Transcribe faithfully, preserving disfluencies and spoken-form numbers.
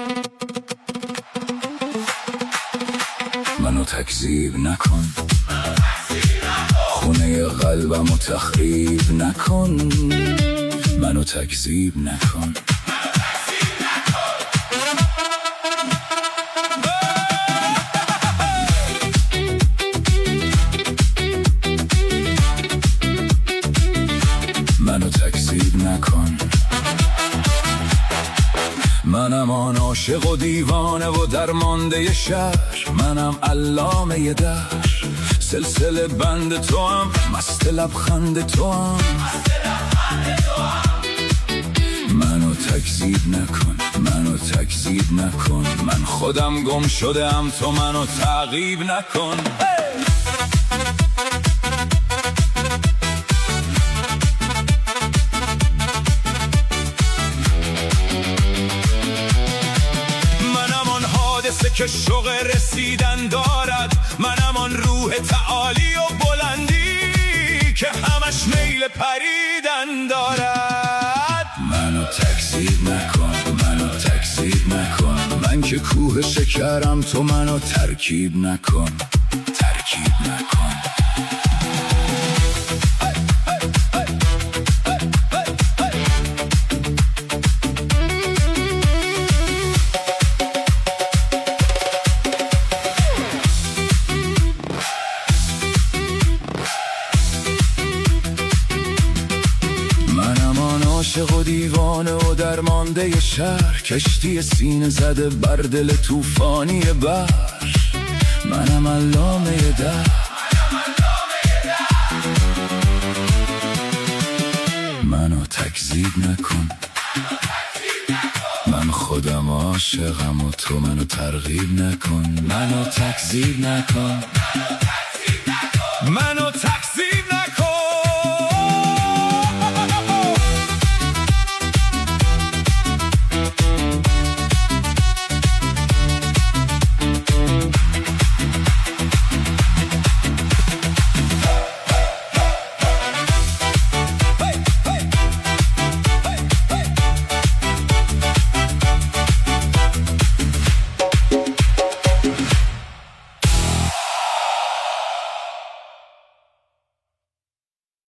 منو تکذیب نکن، خونه قلبمو تخریب نکن. منو تکذیب نکن. منو تکذیب نکن. منم آن عاشق و دیوانه و درمانده شهر، منم علامه دهر، سلسله بند تو هم، مست لبخند تو هم. منو تکذیب نکن، منو تکذیب نکن. من خودم گم شده ام، تو منو تعقیب نکن. که شوق رسیدن دارد، منم آن روح تعالی و بلندی که همش میل پریدن دارد. منو تکذیب نکن، منو تکذیب نکن. من که کوه شکرم، تو منو ترکیب نکن، ترکیب نکن. عاشق و دیوانه و درمانده شهر، کشتی سینه زده بر دل طوفانی بحر. منم علامه ده، منو تکذیب نکن. من خودم عاشقم و تو منو ترغیب نکن. منو تکذیب نکن. منو